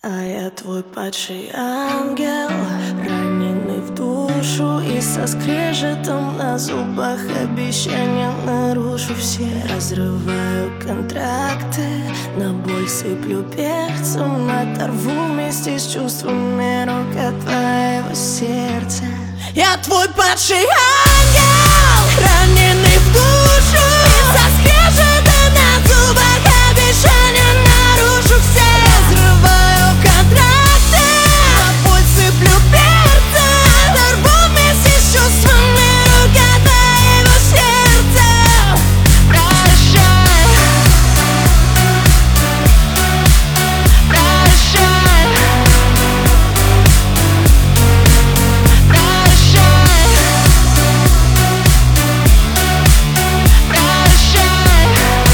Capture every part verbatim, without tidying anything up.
А я твой падший ангел, раненый в душу и со скрежетом на зубах обещания нарушу все. Разрываю контракты, на боль сыплю перцем, оторву вместе с чувствами рук от твоего сердца. Я твой падший ангел, раненый в душу и со скрежетом на зубах обещания нарушу все. Разрываю контракты, на боль сыплю перцем, оторву вместе с чувствами рук от твоего сердца. Прощай, прощай, прощай, прощай.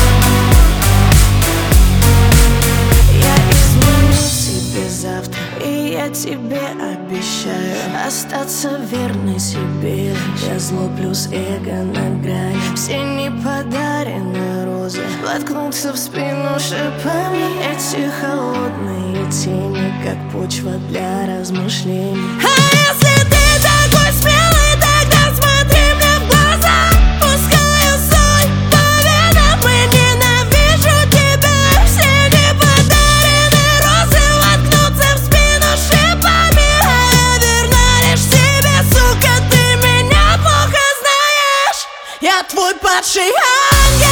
Я изменю себе завтра, и я тебе обещаю остаться верной себе. Я зло плюс эго на грани, все неподаренные розы воткнутся в спину шипами. Эти холодные тени, как почва для размышлений. А если ты такой смелый, тогда смотри мне в глаза. Пускаю соль по венам и ненавижу тебя. Все неподаренные розы воткнутся в спину шипами. А я верна лишь себе, сука, ты меня плохо знаешь. Я твой падший ангел.